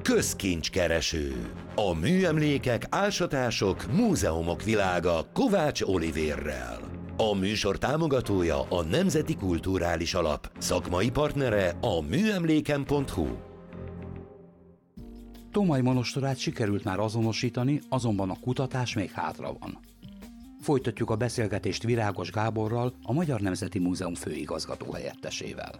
Közkincskereső. A műemlékek, ásatások, múzeumok világa Kovács Olivérrel. A műsor támogatója a Nemzeti Kulturális Alap, szakmai partnere a műemléken.hu. Tomai monostorát sikerült már azonosítani, azonban a kutatás még hátra van. Folytatjuk a beszélgetést Virágos Gáborral, a Magyar Nemzeti Múzeum főigazgató helyettesével.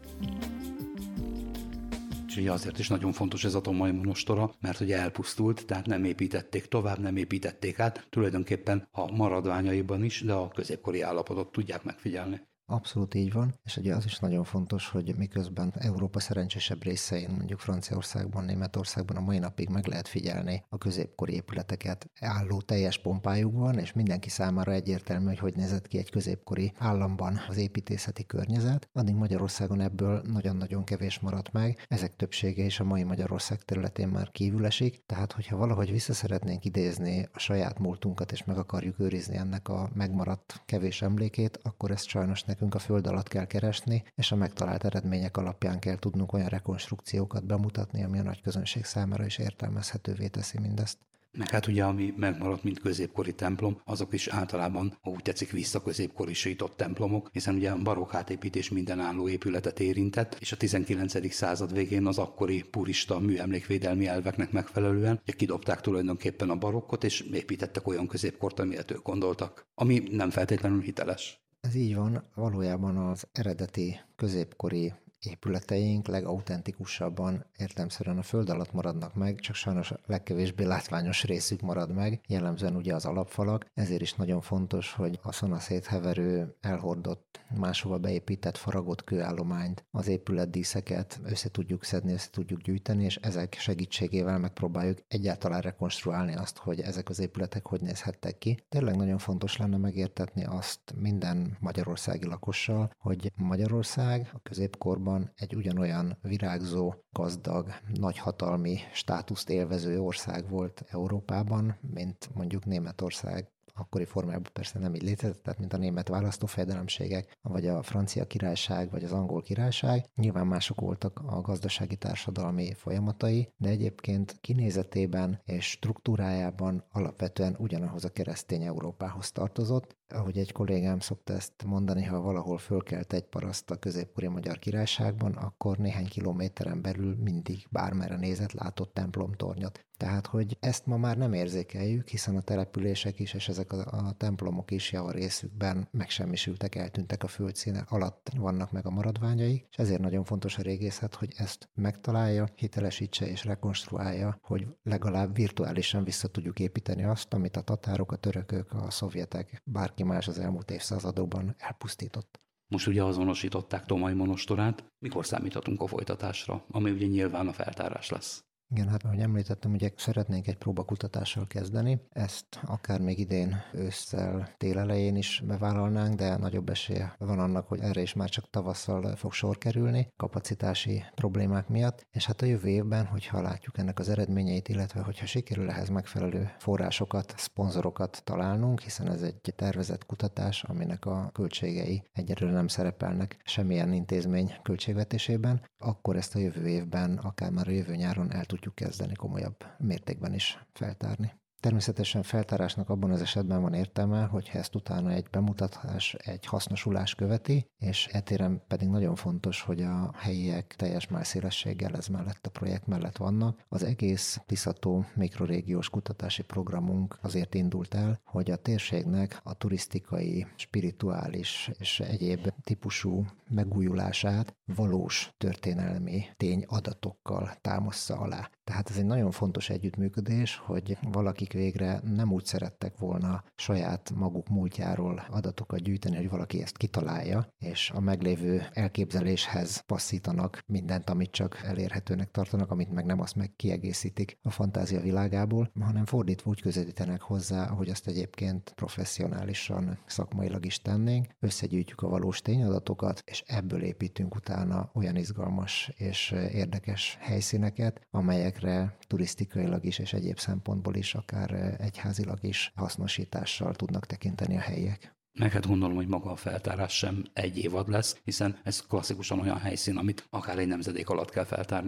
És ugye azért is nagyon fontos ez a Tomai monostora, mert ugye elpusztult, tehát nem építették tovább, nem építették át, tulajdonképpen a maradványaiban is, de a középkori állapotot tudják megfigyelni. Abszolút így van, és ugye az is nagyon fontos, hogy miközben Európa szerencsésebb részein, mondjuk Franciaországban, Németországban a mai napig meg lehet figyelni a középkori épületeket álló teljes pompájukban, és mindenki számára egyértelmű, hogy nézett ki egy középkori államban az építészeti környezet, addig Magyarországon ebből nagyon-nagyon kevés maradt meg, ezek többsége is a mai Magyarország területén már kívül esik, tehát hogyha valahogy vissza szeretnénk idézni a saját múltunkat, és meg akarjuk őrizni ennek a megmaradt kevés emlékét, akkor ezt sajnos nekünk a föld alatt kell keresni, és a megtalált eredmények alapján kell tudnunk olyan rekonstrukciókat bemutatni, ami a nagy közönség számára is értelmezhetővé teszi mindezt. Meg hát ugye, ami megmaradt, mint középkori templom, azok is általában, ha úgy tetszik, visszaközépkorisított templomok, hiszen ugye a barokk átépítés minden álló épületet érintett, és a 19. század végén az akkori purista műemlékvédelmi elveknek megfelelően ugye kidobták tulajdonképpen a barokkot, és építettek olyan középkort, amilyet ők gondoltak, ami nem feltétlenül hiteles. Ez így van, valójában az eredeti középkori épületeink legautentikusabban értelemszerűen a föld alatt maradnak meg, csak sajnos a legkevésbé látványos részük marad meg, jellemzően ugye az alapfalak, ezért is nagyon fontos, hogy a szanaszét heverő, elhordott, máshova beépített faragott kőállományt, az épületdíszeket össze tudjuk szedni, össze tudjuk gyűjteni, és ezek segítségével megpróbáljuk egyáltalán rekonstruálni azt, hogy ezek az épületek hogy nézhettek ki. Tényleg nagyon fontos lenne megértetni azt minden magyarországi lakossal, hogy Magyarország a középkorban egy ugyanolyan virágzó, gazdag, nagyhatalmi státuszt élvező ország volt Európában, mint mondjuk Németország. Akkori formájában persze nem így létezett, tehát mint a német választófejedelemségek, vagy a francia királyság, vagy az angol királyság. Nyilván mások voltak a gazdasági társadalmi folyamatai, de egyébként kinézetében és struktúrájában alapvetően ugyanahoz a keresztény Európához tartozott. Ahogy egy kollégám szokta ezt mondani, ha valahol fölkelt egy paraszt a középkori Magyar Királyságban, akkor néhány kilométeren belül mindig bármerre nézett, látott templomtornyot. Tehát, hogy ezt ma már nem érzékeljük, hiszen a települések is, és ezek a templomok is javarészükben megsemmisültek, eltűntek a földszíne alatt, vannak meg a maradványaik, és ezért nagyon fontos a régészet, hogy ezt megtalálja, hitelesítse és rekonstruálja, hogy legalább virtuálisan vissza tudjuk építeni azt, amit a tatárok, a törökök, a szovjetek, bárki más az elmúlt évszázadokban elpusztított. Most ugye azonosították Tomai monostorát, mikor számíthatunk a folytatásra, ami ugye nyilván a feltárás lesz? Igen, hát ahogy említettem, ugye szeretnénk egy próbakutatással kezdeni, ezt akár még idén ősszel, tél elején is bevállalnánk, de nagyobb esélye van annak, hogy erre is már csak tavasszal fog sor kerülni, kapacitási problémák miatt, és hát a jövő évben, hogyha látjuk ennek az eredményeit, illetve hogyha sikerül ehhez megfelelő forrásokat, szponzorokat találnunk, hiszen ez egy tervezett kutatás, aminek a költségei egyelőre nem szerepelnek semmilyen intézmény költségvetésében, akkor ezt a jövő évben, akár már a jövő nyáron el tudjuk kezdeni komolyabb mértékben is feltárni. Természetesen feltárásnak abban az esetben van értelme, hogyha ezt utána egy bemutatás, egy hasznosulás követi, és etéren pedig nagyon fontos, hogy a helyiek teljes májszélességgel ez mellett a projekt mellett vannak. Az egész Tiszató mikrorégiós kutatási programunk azért indult el, hogy a térségnek a turisztikai, spirituális és egyéb típusú megújulását valós történelmi tényadatokkal támassza alá. Tehát ez egy nagyon fontos együttműködés, hogy valakik végre nem úgy szerettek volna saját maguk múltjáról adatokat gyűjteni, hogy valaki ezt kitalálja, és a meglévő elképzeléshez passzítanak mindent, amit csak elérhetőnek tartanak, amit meg nem, azt meg kiegészítik a fantázia világából, hanem fordítva úgy közelítenek hozzá, hogy azt egyébként professzionálisan, szakmailag is tennénk, összegyűjtjük a valós tényadatokat, és ebből építünk utána olyan izgalmas és érdekes helyszíneket, amelyekre turisztikailag is és egyéb szempontból is, akár egyházilag is hasznosítással tudnak tekinteni a helyiek. Meg hát gondolom, hogy maga a feltárás sem egy évad lesz, hiszen ez klasszikusan olyan helyszín, amit akár egy nemzedék alatt kell feltárni.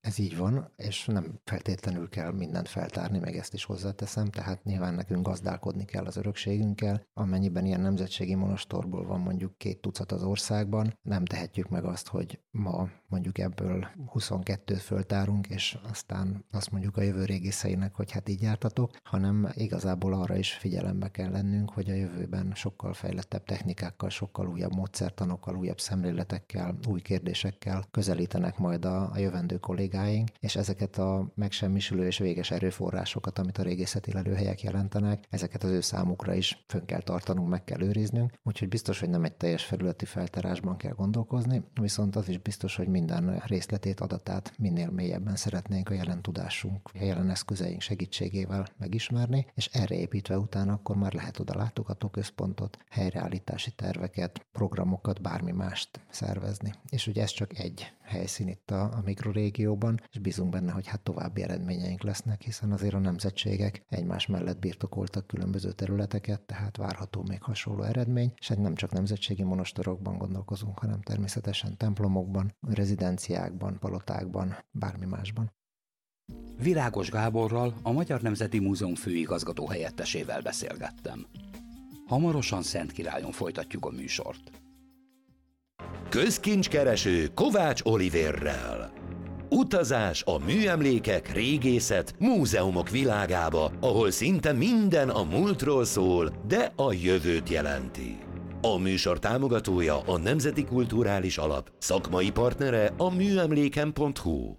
Ez így van, és nem feltétlenül kell mindent feltárni, meg ezt is hozzáteszem, tehát nyilván nekünk gazdálkodni kell az örökségünkkel. Amennyiben ilyen nemzetségi monostorból van mondjuk 2 tucat az országban, nem tehetjük meg azt, hogy ma mondjuk ebből 22-t föltárunk, és aztán azt mondjuk a jövő régészeinek, hogy hát így jártatok, hanem igazából arra is figyelembe kell lennünk, hogy a jövőben sokkal fejlettebb technikákkal, sokkal újabb módszertanokkal, újabb szemléletekkel, új kérdésekkel közelítenek majd a jövendő kollégáink, és ezeket a megsemmisülő és véges erőforrásokat, amit a régészeti lelőhelyek jelentenek, ezeket az ő számukra is fönn kell tartanunk, meg kell őriznünk, úgyhogy biztos, hogy nem egy teljes felületi feltárásban kell gondolkozni, viszont az is biztos, hogy minden részletét, adatát minél mélyebben szeretnénk a jelen tudásunk, a jelen eszközeink segítségével megismerni, és erre építve utána akkor már lehet oda látogatóközpontot, helyreállítási terveket, programokat, bármi mást szervezni. És ugye ez csak egy helyszín itt a mikrorégióban, és bízunk benne, hogy hát további eredményeink lesznek, hiszen azért a nemzetségek egymás mellett birtokoltak különböző területeket, tehát várható még hasonló eredmény, és nem csak nemzetségi monostorokban gondolkozunk, hanem természetesen templomokban, rezidenciákban, palotákban, bármi másban. Virágos Gáborral, a Magyar Nemzeti Múzeum főigazgató helyettesével beszélgettem. Hamarosan Szentkirályon folytatjuk a műsort. Közkincskereső Kovács Olivérrel. Utazás a műemlékek, régészet, múzeumok világába, ahol szinte minden a múltról szól, de a jövőt jelenti. A műsor támogatója a Nemzeti Kulturális Alap, szakmai partnere a műemléken.hu.